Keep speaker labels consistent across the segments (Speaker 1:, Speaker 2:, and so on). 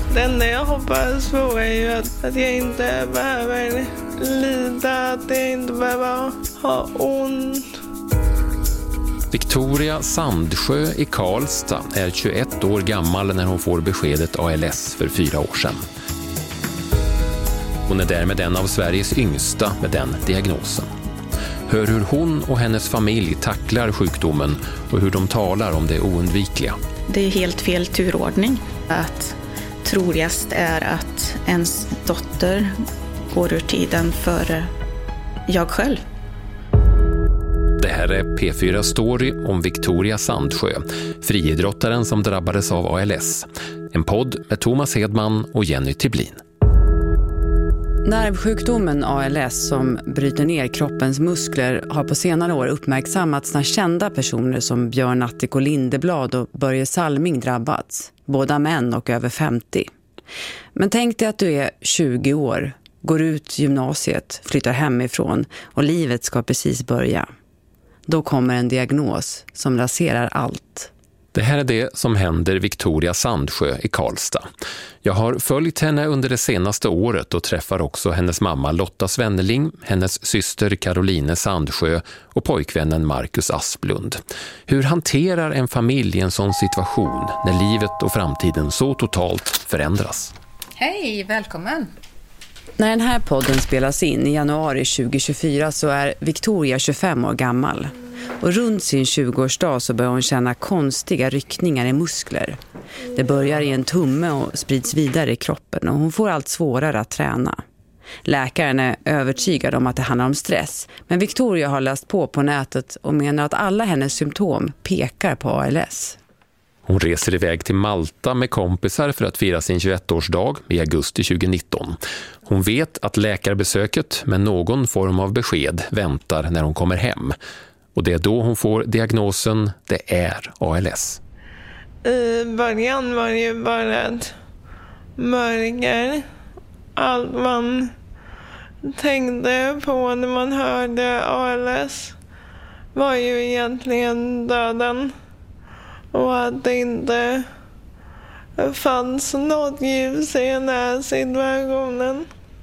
Speaker 1: Det enda jag hoppas på är ju att jag inte behöver lida, att jag inte behöver ha ont.
Speaker 2: Victoria Sandsjö i Karlstad är 21 år gammal när hon får beskedet ALS för 4 år sedan. Hon är därmed en av Sveriges yngsta med den diagnosen. Hör hur hon och hennes familj tacklar sjukdomen och hur de talar om det oundvikliga.
Speaker 3: Det är helt fel turordning. Att troligast är att ens dotter går ur tiden före jag själv.
Speaker 2: Det här är P4 Story om Victoria Sandsjö, friidrottaren som drabbades av ALS. En podd med Thomas Hedman och Jenny Tiblin.
Speaker 4: Nervsjukdomen ALS som bryter ner kroppens muskler har på senare år uppmärksammats när kända personer som Björn Attic Lindeblad och Börje Salming drabbats. Båda män och över 50. Men tänk dig att du är 20 år, går ut gymnasiet, flyttar hemifrån och livet ska precis börja. Då kommer en diagnos som raserar allt.
Speaker 2: Det här är det som händer Victoria Sandsjö i Karlstad. Jag har följt henne under det senaste året och träffar också hennes mamma Lotta Svenneling, hennes syster Caroline Sandsjö och pojkvännen Marcus Asplund. Hur hanterar en familj en sån situation när livet och framtiden så totalt förändras?
Speaker 5: Hej, välkommen!
Speaker 4: När den här podden spelas in i januari 2024 så är Victoria 25 år gammal. Och runt sin 20-årsdag så börjar hon känna konstiga ryckningar i muskler. Det börjar i en tumme och sprids vidare i kroppen och hon får allt svårare att träna. Läkaren är övertygad om att det handlar om stress, men Victoria har läst på nätet och menar att alla hennes symptom pekar på ALS.
Speaker 2: Hon reser iväg till Malta med kompisar för att fira sin 21-årsdag i augusti 2019. Hon vet att läkarbesöket med någon form av besked väntar när hon kommer hem. Och det är då hon får diagnosen, det är ALS.
Speaker 1: I början var det ju bara ett mörker. Allt man tänkte på när man hörde ALS var ju egentligen döden. Och att det inte fanns något ljus i den här situationen.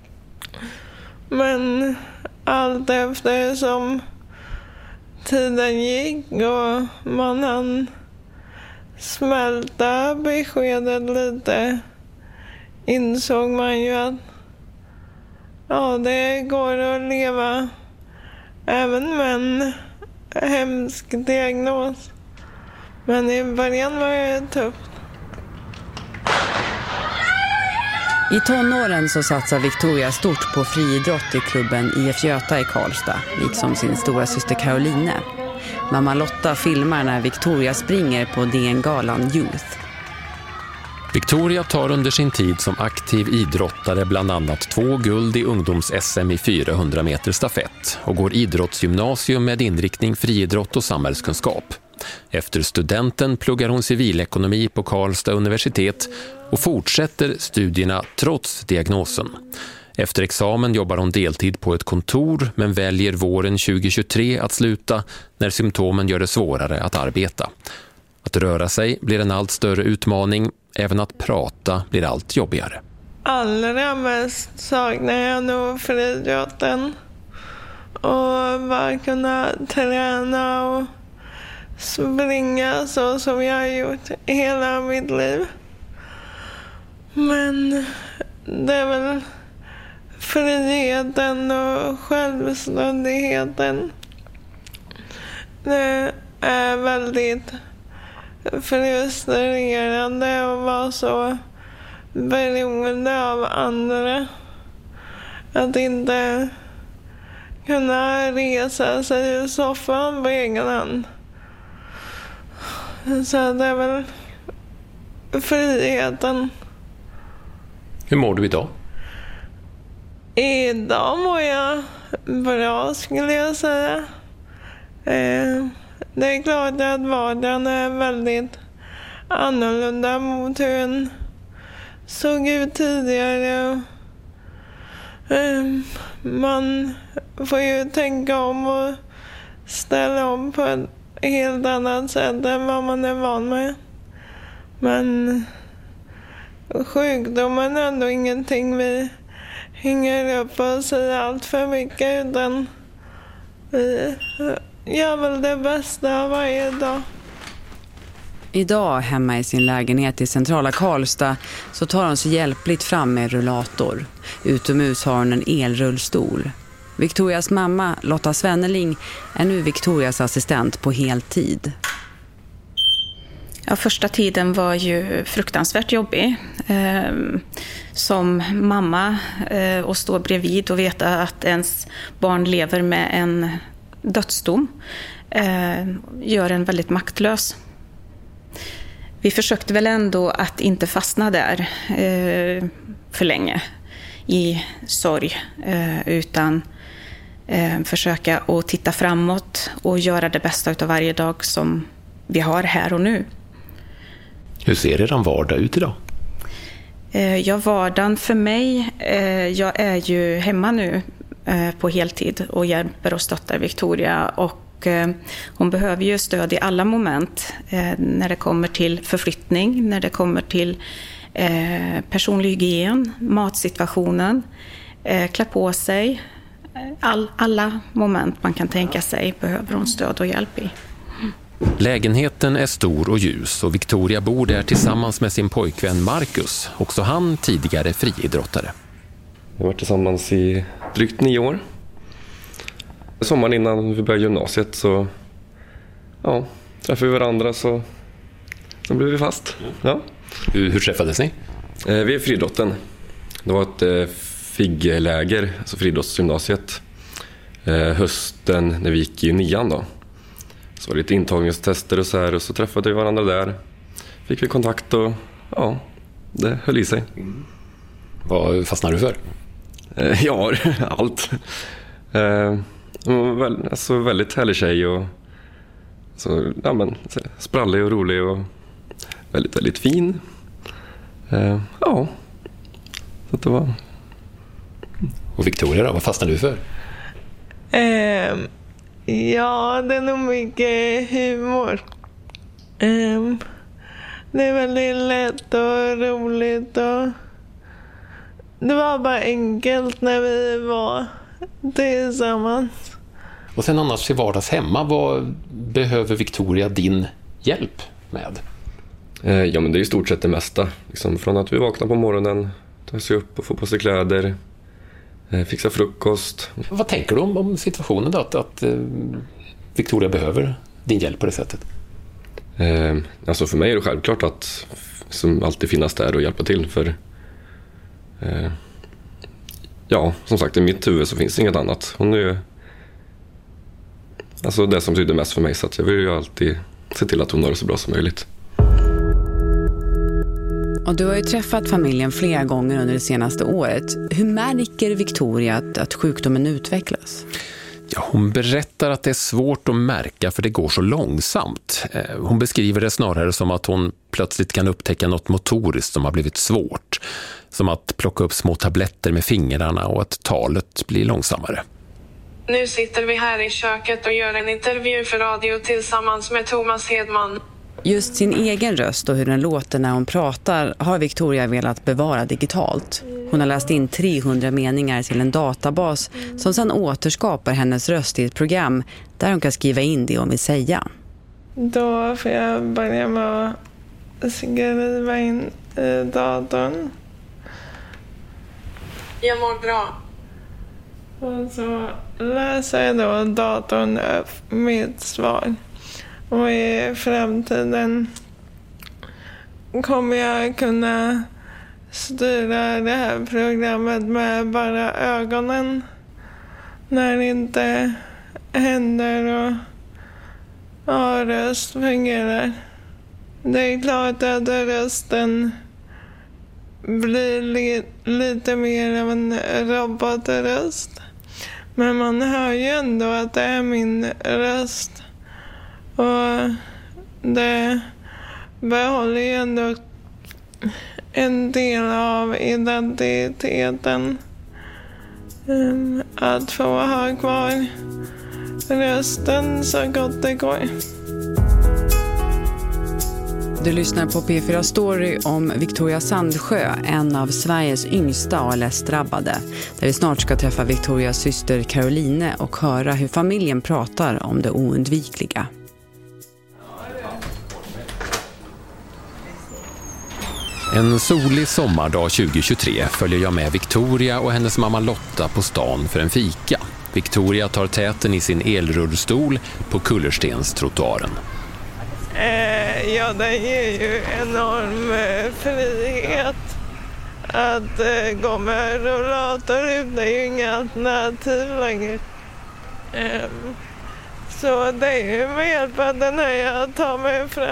Speaker 1: Men allt efter som tiden gick och man hann smälta beskedet lite, insåg man ju att det går att leva även med en hemsk diagnos. Men i början var det tufft.
Speaker 4: I tonåren så satsar Victoria stort på friidrott i klubben IF Göta i Karlstad, liksom sin stora syster Caroline. Mamma Lotta filmar när Victoria springer på DN-galan Youth.
Speaker 2: Victoria tar under sin tid som aktiv idrottare bland annat 2 guld i ungdoms-SM i 400 meter stafett och går idrottsgymnasium med inriktning friidrott och samhällskunskap. Efter studenten pluggar hon civilekonomi på Karlstad universitet och fortsätter studierna trots diagnosen. Efter examen jobbar hon deltid på ett kontor men väljer våren 2023 att sluta när symptomen gör det svårare att arbeta. Att röra sig blir en allt större utmaning, även att prata blir allt jobbigare.
Speaker 1: Allra mest saknar jag nog friidrotten och bara kunna träna och springa så som jag har gjort hela mitt liv. Men det är väl friheten och självständigheten. Det är väldigt frustrerande att vara så beroende av andra. Att inte kunna resa sig ur soffan på egen hand. Så det är väl friheten.
Speaker 2: Hur mår du idag?
Speaker 1: Idag mår jag bra, skulle jag säga. Det är klart att vardagen är väldigt annorlunda mot hur den såg ut tidigare. Man får ju tänka om och ställa om på ett helt annat sätt än vad man är van med. Men sjukdomen är ändå ingenting vi hänger upp oss i allt för mycket, utan vi gör väl det bästa varje dag.
Speaker 4: Idag hemma i sin lägenhet i centrala Karlstad så tar hon sig hjälpligt fram med rullator. Utomhus har hon en elrullstol. Victorias mamma, Lotta Svenneling, är nu Victorias assistent på heltid.
Speaker 3: Ja, första tiden var ju fruktansvärt jobbig. Som mamma och stå bredvid och veta att ens barn lever med en dödsdom gör en väldigt maktlös. Vi försökte väl ändå att inte fastna där för länge i sorg, utan försöka att titta framåt och göra det bästa av varje dag som vi har här och nu.
Speaker 2: Hur ser er vardag ut idag?
Speaker 3: Ja, vardagen för mig, jag är ju hemma nu på heltid och hjälper och stöttar Victoria, och hon behöver ju stöd i alla moment när det kommer till förflyttning, när det kommer till personlig hygien, matsituationen, klä på sig. Alla moment man kan tänka sig behöver hon stöd och hjälp i.
Speaker 2: Lägenheten är stor och ljus och Victoria bor där tillsammans med sin pojkvän Marcus, också han tidigare friidrottare.
Speaker 6: Vi har varit tillsammans i drygt 9 år. Sommaren innan vi började gymnasiet så träffade vi varandra, så blev vi fast. Ja.
Speaker 2: Hur träffades ni?
Speaker 6: Vi är friidrotten. Det var ett FIG-läger, alltså friidrottsgymnasiet, hösten när vi gick i 9:an då. Så var det lite intagningstester och så här, och så träffade vi varandra där. Fick vi kontakt och det höll i sig.
Speaker 2: Vad fastnade du för?
Speaker 6: Ja, allt. Alltså väldigt härlig tjej och så, sprallig och rolig och väldigt, väldigt fin. Så att det var...
Speaker 2: Och Victoria då, vad fastnade du för?
Speaker 1: Ja, det är nog mycket humor. Det är väldigt lätt och roligt, och det var bara enkelt när vi var tillsammans.
Speaker 2: Och sen annars till vardags hemma, vad behöver Victoria din hjälp med?
Speaker 6: Ja, men det är i stort sett det mesta. Liksom, från att vi vaknar på morgonen, tar sig upp och får på sig kläder, fixa frukost.
Speaker 2: Vad tänker du om situationen då, att Victoria behöver din hjälp på det sättet?
Speaker 6: Alltså för mig är det självklart att som alltid finnas där och hjälpa till, för som sagt, i mitt huvud så finns inget annat. Hon är ju alltså det som betyder mest för mig, så att jag vill ju alltid se till att hon har det så bra som möjligt.
Speaker 4: Och du har ju träffat familjen flera gånger under det senaste året. Hur märker Victoria att sjukdomen utvecklas?
Speaker 2: Ja, hon berättar att det är svårt att märka för det går så långsamt. Hon beskriver det snarare som att hon plötsligt kan upptäcka något motoriskt som har blivit svårt. Som att plocka upp små tabletter med fingrarna och att talet blir långsammare.
Speaker 1: Nu sitter vi här i köket och gör en intervju för radio tillsammans med Thomas Hedman.
Speaker 4: Just sin egen röst och hur den låter när hon pratar har Victoria velat bevara digitalt. Hon har läst in 300 meningar till en databas som sedan återskapar hennes röst i ett program där hon kan skriva in det hon vill säga.
Speaker 1: Då får jag börja med att skriva in datorn. Jag mår bra. Och så läser jag då datorn upp mitt svar. Och i framtiden kommer jag kunna styra det här programmet med bara ögonen när det inte händer och röst fungerar. Det är klart att rösten blir lite mer av en robotröst, men man hör ju ändå att det är min röst. Och det behåller ju ändå en del av identiteten. Att få ha kvar rösten så gott det går.
Speaker 4: Du lyssnar på P4 Story om Victoria Sandsjö, en av Sveriges yngsta ALS-drabbade. Där vi snart ska träffa Victorias syster Caroline och höra hur familjen pratar om det oundvikliga.
Speaker 2: En solig sommardag 2023 följer jag med Victoria och hennes mamma Lotta på stan för en fika. Victoria tar täten i sin elrullstol på kullerstenstrottoaren.
Speaker 1: Ja, det ger ju enorm frihet att gå med rullator ut. Det är ju inga alternativ längre. Så det är ju med hjälp av den här jag tar mig fram.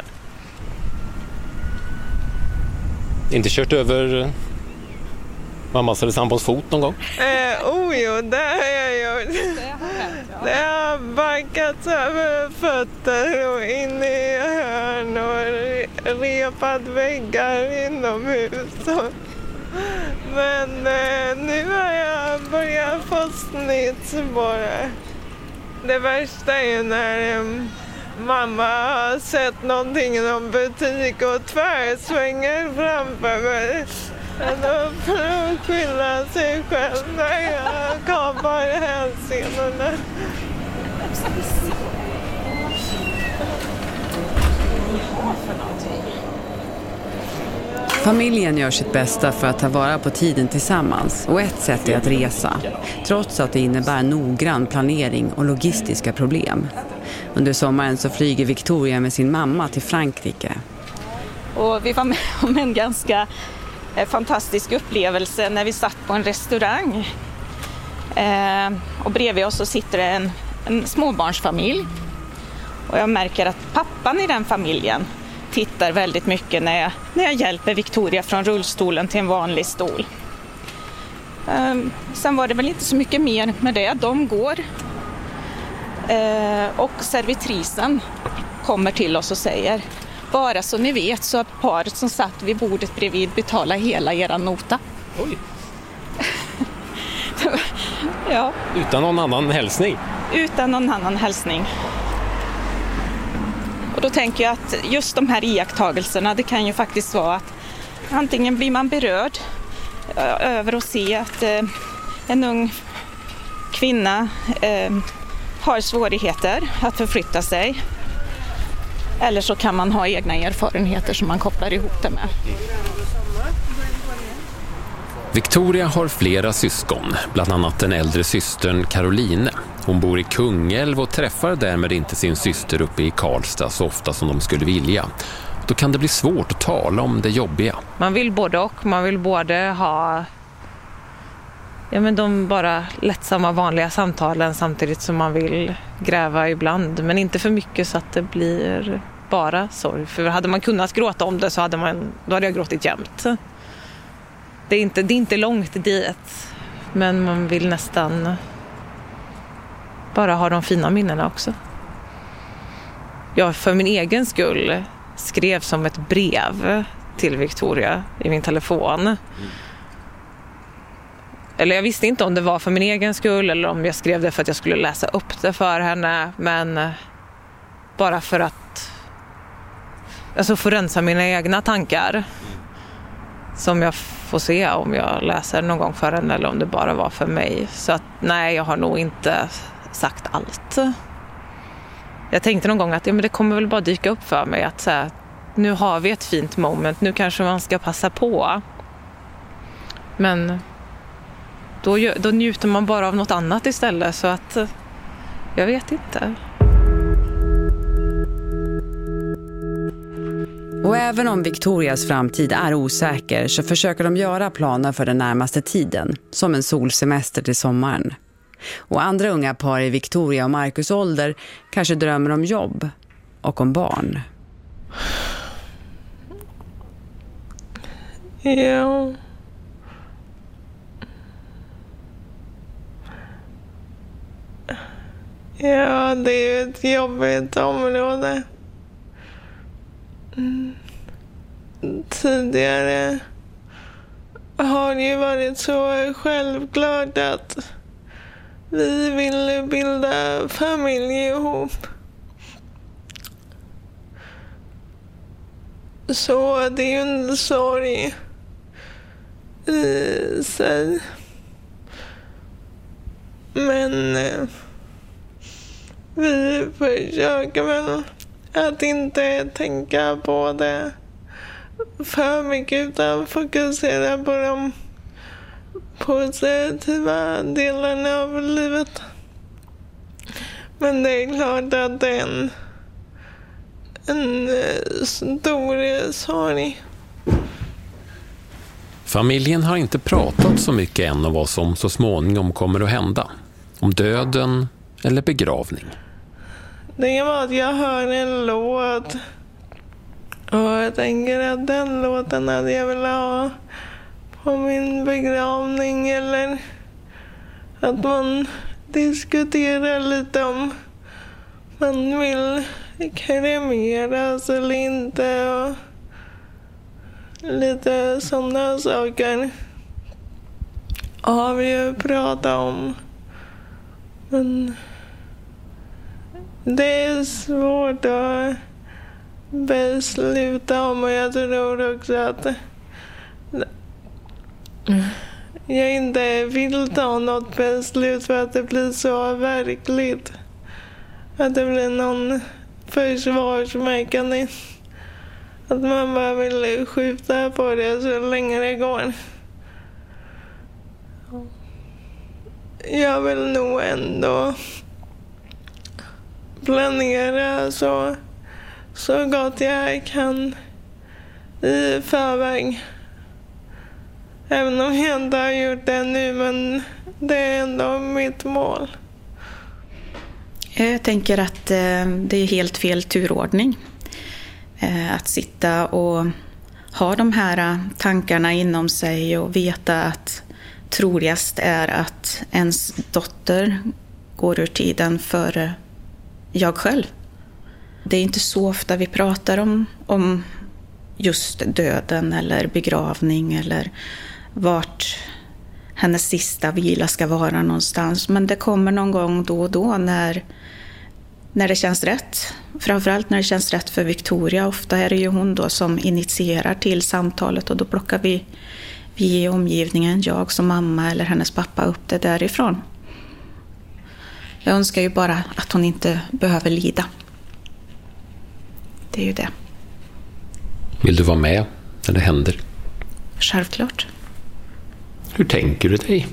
Speaker 2: Inte kört över mammas eller sambons fot någon gång?
Speaker 1: Jo, det har jag gjort. Det har backats över fötter och in i hörn och repat väggar inomhus. Men nu har jag börjat få snitt bara. Det värsta är när mamma har sett någonting i någon butik och tvärsvänger framför mig. Då får hon skylla sig själv när jag kapar hälsenorna.
Speaker 4: Familjen gör sitt bästa för att ta vara på tiden tillsammans och ett sätt är att resa, trots att det innebär noggrann planering och logistiska problem. Under sommaren så flyger Victoria med sin mamma till Frankrike.
Speaker 3: Och vi var med om en ganska fantastisk upplevelse när vi satt på en restaurang. Och bredvid oss så sitter det en småbarnsfamilj. Och jag märker att pappan i den familjen tittar väldigt mycket när jag hjälper Victoria från rullstolen till en vanlig stol. Sen var det väl inte så mycket mer med det. De går. Och servitrisen kommer till oss och säger: bara så ni vet så att paret som satt vid bordet bredvid betala hela era nota.
Speaker 2: Oj.
Speaker 3: Ja.
Speaker 2: Utan någon annan hälsning? Utan
Speaker 3: någon annan hälsning. Och då tänker jag att just de här iakttagelserna, det kan ju faktiskt vara att antingen blir man berörd över att se att en ung kvinna har svårigheter att förflytta sig. Eller så kan man ha egna erfarenheter som man kopplar ihop det med.
Speaker 2: Victoria har flera syskon, bland annat den äldre systern Caroline. Hon bor i Kungälv och träffar därmed inte sin syster uppe i Karlstad så ofta som de skulle vilja. Då kan det bli svårt att tala om det jobbiga.
Speaker 7: Man vill både och. Man vill både ha de bara lättsamma vanliga samtalen samtidigt som man vill gräva ibland. Men inte för mycket så att det blir bara sorg. För hade man kunnat gråta om det så då hade jag gråtit jämt. Det är inte långt dit. Men man vill nästan bara ha de fina minnena också. Jag för min egen skull skrev som ett brev till Victoria i min telefon. Eller jag visste inte om det var för min egen skull eller om jag skrev det för att jag skulle läsa upp det för henne. Men bara för att få rensa mina egna tankar. Som jag får se om jag läser någon gång för henne eller om det bara var för mig. Så att nej, jag har nog inte sagt allt. Jag tänkte någon gång att det kommer väl bara dyka upp för mig att nu har vi ett fint moment, nu kanske man ska passa på. Men då njuter man bara av något annat istället, så att jag vet inte.
Speaker 4: Och även om Victorias framtid är osäker så försöker de göra planer för den närmaste tiden, som en solsemester till sommaren. Och andra unga par i Victoria och Marcus ålder kanske drömmer om jobb och om barn.
Speaker 1: Ja. Ja, det är ju ett jobbigt område. Tidigare har det ju varit så självklart att vi ville bilda familj ihop. Så det är ju en sorg i sig. Men vi försöker väl att inte tänka på det för mycket utan fokusera på de positiva delarna av livet. Men det är klart att det är en stor sorg.
Speaker 2: Familjen har inte pratat så mycket än om vad som så småningom kommer att hända. Om döden eller begravning.
Speaker 1: Det var att jag hör en låt och jag tänker att den låten hade jag velat ha på min begravning, eller att man diskuterar lite om man vill kremeras eller inte och lite sådana saker har vi ju pratat om. Men det är svårt att besluta om, och jag tror också att jag inte vill ta något beslut för att det blir så verkligt. Att det blir någon försvarsmekanism. Att man bara vill skjuta på det så länge det går. Jag vill nog ändå planera så gott jag kan i förväg. Även om jag inte har gjort det nu, men det är ändå mitt mål.
Speaker 3: Jag tänker att det är helt fel turordning. Att sitta och ha de här tankarna inom sig och veta att troligast är att ens dotter går ur tiden före jag själv. Det är inte så ofta vi pratar om just döden eller begravning eller vart hennes sista vila ska vara någonstans. Men det kommer någon gång då och då när det känns rätt. Framförallt när det känns rätt för Victoria. Ofta är det ju hon då som initierar till samtalet, och då plockar vi i omgivningen, jag som mamma eller hennes pappa, upp det därifrån. Jag önskar ju bara att hon inte behöver lida. Det är ju det.
Speaker 2: Vill du vara med när det händer?
Speaker 3: Självklart.
Speaker 2: Hur tänker du dig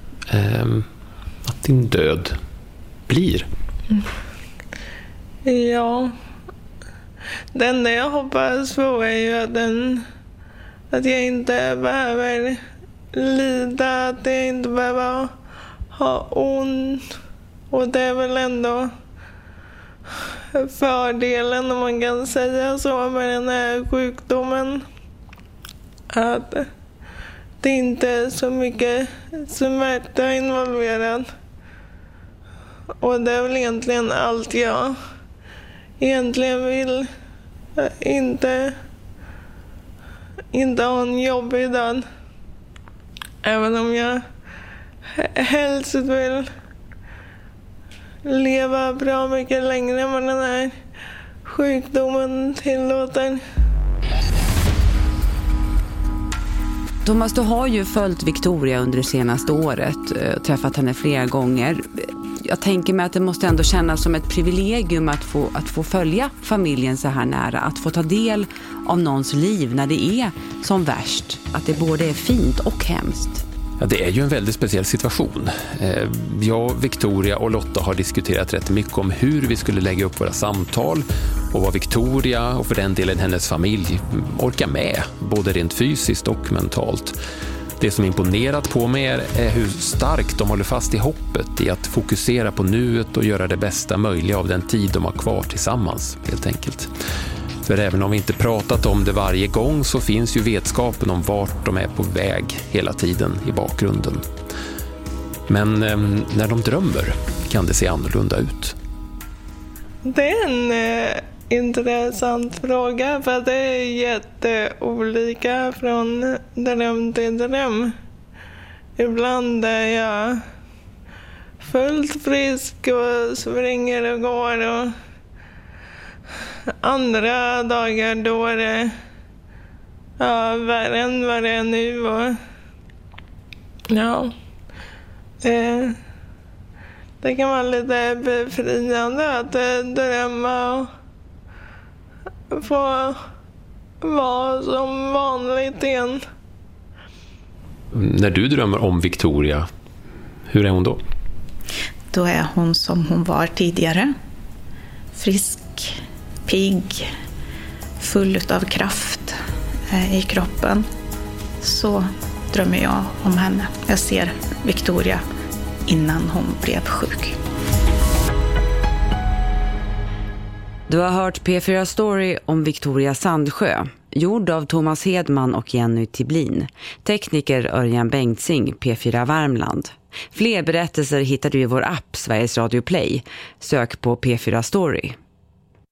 Speaker 2: att din död blir?
Speaker 1: Ja, det enda jag hoppas på är ju att jag inte behöver lida, att jag inte behöver ha ont. Och det är väl ändå fördelen, om man kan säga så, med den här sjukdomen. Att det inte är så mycket smärta involverad. Och det är väl egentligen allt jag egentligen vill. Inte ha en jobbig död. Även om jag helst vill leva bra mycket längre med den här sjukdomen tillåter.
Speaker 4: Thomas, du har ju följt Victoria under det senaste året, träffat henne flera gånger. Jag tänker mig att det måste ändå kännas som ett privilegium att få följa familjen så här nära. Att få ta del av någons liv när det är som värst. Att det både är fint och hemskt.
Speaker 2: Ja, det är ju en väldigt speciell situation. Jag, Victoria och Lotta har diskuterat rätt mycket om hur vi skulle lägga upp våra samtal och vad Victoria och för den delen hennes familj orkar med, både rent fysiskt och mentalt. Det som imponerat på mig är hur starkt de håller fast i hoppet i att fokusera på nuet och göra det bästa möjliga av den tid de har kvar tillsammans, helt enkelt. För även om vi inte pratat om det varje gång så finns ju vetskapen om vart de är på väg hela tiden i bakgrunden. Men när de drömmer kan det se annorlunda ut.
Speaker 1: Det är en intressant fråga, för det är jätteolika från dröm till dröm. Ibland är jag fullt frisk och springer och går, och andra dagar då är det värre än vad det är nu. Och, ja, det kan vara lite befriande att drömma och få vara som vanligt igen.
Speaker 2: När du drömmer om Victoria, hur är hon då?
Speaker 3: Då är hon som hon var tidigare. Frisk, pigg, full av kraft i kroppen. Så drömmer jag om henne. Jag ser Victoria innan hon blev sjuk.
Speaker 4: Du har hört P4 Story om Victoria Sandsjö, gjord av Thomas Hedman och Jenny Tiblin. Tekniker Örjan Bengtsing, P4 Värmland. Fler berättelser hittar du i vår app Sveriges Radio Play. Sök på P4 Story.